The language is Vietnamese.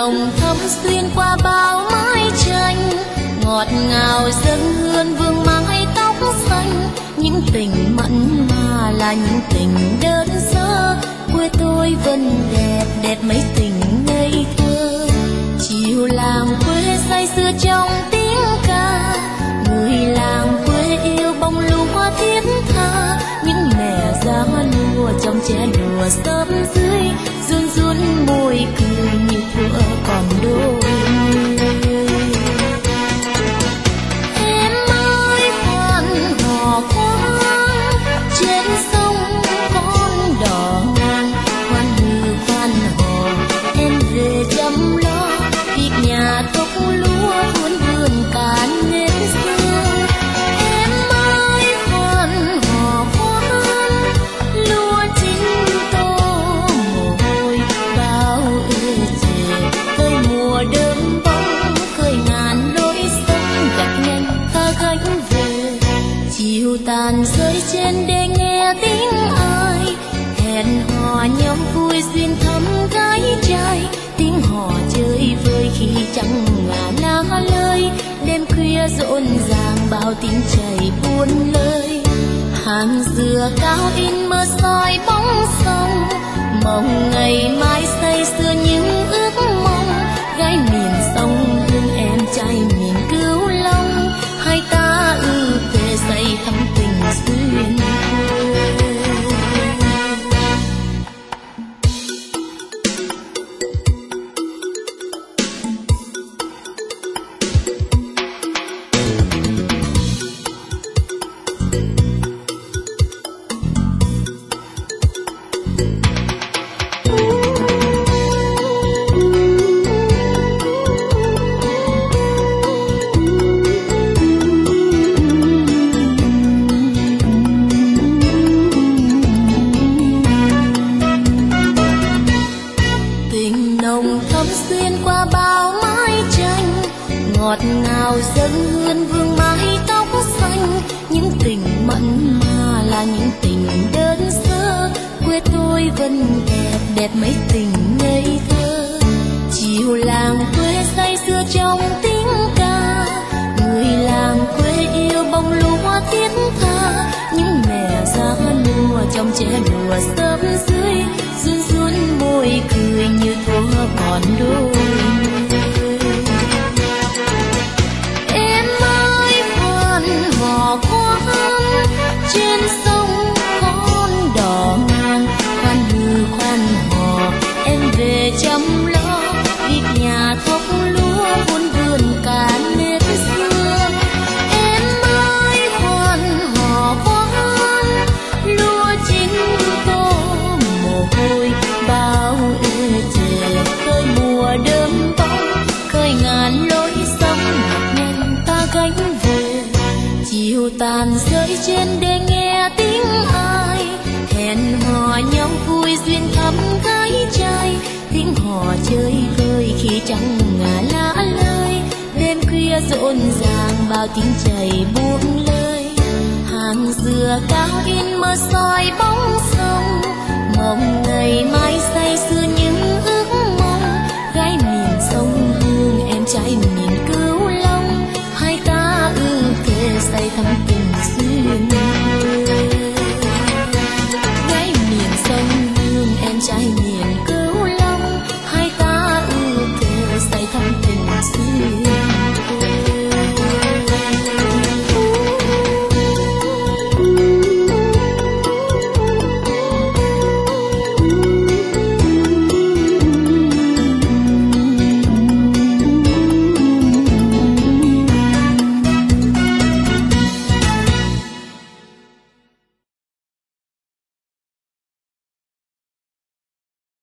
nồng thấm xuyên qua bao mái tranh, ngọt ngào dâng hương vương mái tóc xanh. Những tình mặn mà là những tình đơn sơ, quê tôi vẫn đẹp đẹp mấy tình ngây thơ. Chiều làng quê say sưa trong tiếng ca, người làng quê yêu bông lúa thiết tha. Những mẹ già lúa trong chén đùa sớm dưới, run run môi cười như thuở còn đôi. Em ơi khoan hò khoan, trên sông con đò ngang. Khoan hư khoan hò em về chăm lo, việc nhà tóc lúa vun vườn cả nếp xưa. Em ơi khoan hò khoan, lúa chín tô mồ hôi bao ưa chề. Tới mùa đơm bông khơi ngàn lối sông gặt nhanh ta gánh về. Chiều tàn rơi trên đê nghe tiếng ai, hẹn hò nhau vui duyên thắm gái trai. Tiếng hò chơi vơi khi trăng ngả lá lơi, đêm khuya rộn ràng bao tiếng chảy buôn lời. Hàng dừa cao in mơ soi bóng sông, mong ngày mai say sưa những ước mong. Gái miền sông thương em trai miền Cửu Long, hai ta về say thắm tình xuyên quê. Ngọt ngào dâng hương vương mái tóc xanh. Những tình mặn mà là những tình đơn sơ, quê tôi vẫn đẹp đẹp mấy tình ngây thơ. Chiều làng quê say sưa trong tiếng ca, người làng quê yêu bông lúa thiết tha. Những mẹ già lúa trong chén đùa sớm dưới, run run môi cười như thuở còn đôi. Hò khoan trên sông con đò ngang. Khoan hư khoan hò em về chăm lo, việc nhà thóc lúa vun vườn cả nếp xưa. Em ơi khoan hò khoan, lúa chín tô mồ hôi bao ưa chề. Khơi mùa đơm bông khơi ngàn lối sông nhanh ta gánh về. Chiều tàn rơi trên đê nghe tiếng ai, hẹn hò nhau vui duyên thắm gái trai. Tiếng hò chơi vơi khi trăng ngả lá lơi, đêm khuya rộn ràng bao tiếng chảy buông lời. Hàng dừa cao in mơ soi bóng sông, mong ngày